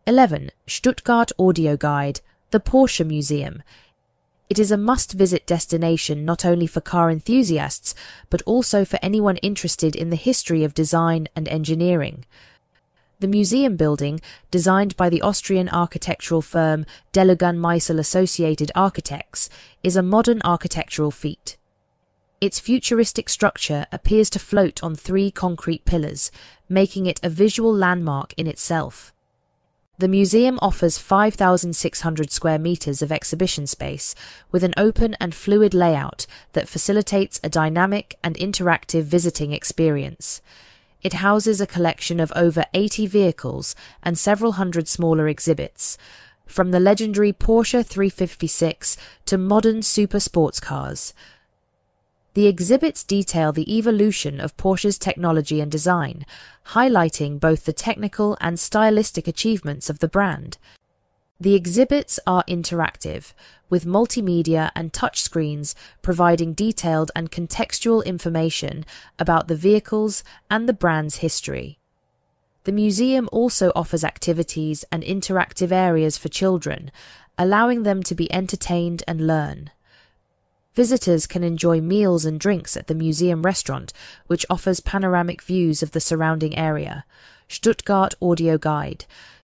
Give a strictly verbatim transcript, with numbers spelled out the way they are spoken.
eleven. Stuttgart Audio Guide, the Porsche Museum. It is a must-visit destination not only for car enthusiasts, but also for anyone interested in the history of design and engineering. The museum building, designed by the Austrian architectural firm Delugan Meissel Associated Architects, is a modern architectural feat. Its futuristic structure appears to float on three concrete pillars, making it a visual landmark in itself. The museum offers five thousand six hundred square meters of exhibition space, with an open and fluid layout that facilitates a dynamic and interactive visiting experience. It houses a collection of over eighty vehicles and several hundred smaller exhibits, from the legendary Porsche three fifty-six to modern super sports cars. The exhibits detail the evolution of Porsche's technology and design, highlighting both the technical and stylistic achievements of the brand. The exhibits are interactive, with multimedia and touchscreens providing detailed and contextual information about the vehicles and the brand's history. The museum also offers activities and interactive areas for children, allowing them to be entertained and learn. Visitors can enjoy meals and drinks at the museum restaurant, which offers panoramic views of the surrounding area. Stuttgart Audio Guide.